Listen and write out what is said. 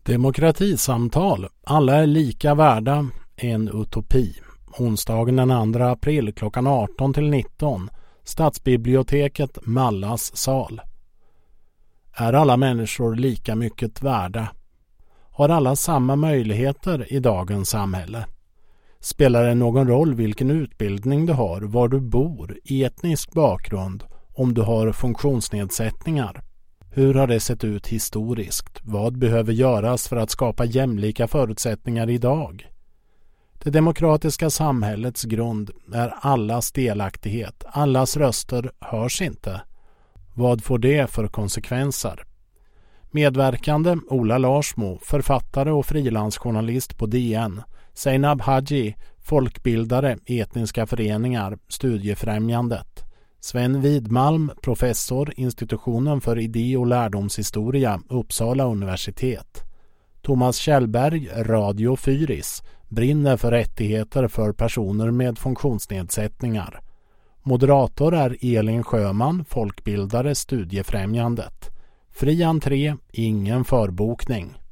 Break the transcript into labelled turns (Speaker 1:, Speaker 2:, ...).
Speaker 1: Demokratisamtal. Alla är lika värda. En utopi. Onsdagen den 2 april klockan 18-19. Stadsbiblioteket Mallas sal. Är alla människor lika mycket värda? Har alla samma möjligheter i dagens samhälle? Spelar det någon roll vilken utbildning du har, var du bor, etnisk bakgrund, om du har funktionsnedsättningar? Hur har det sett ut historiskt? Vad behöver göras för att skapa jämlika förutsättningar idag? Det demokratiska samhällets grund är allas delaktighet. Allas röster hörs inte. Vad får det för konsekvenser? Medverkande Ola Larsmo, författare och frilansjournalist på DN. Seinab Haji, folkbildare, etniska föreningar, Studiefrämjandet. Sven Widmalm, professor, institutionen för idé- och lärdomshistoria, Uppsala universitet. Thomas Kjellberg, Radio Fyris, brinner för rättigheter för personer med funktionsnedsättningar. Moderator är Elin Sjöman, folkbildare, Studiefrämjandet. Fri entré, ingen förbokning.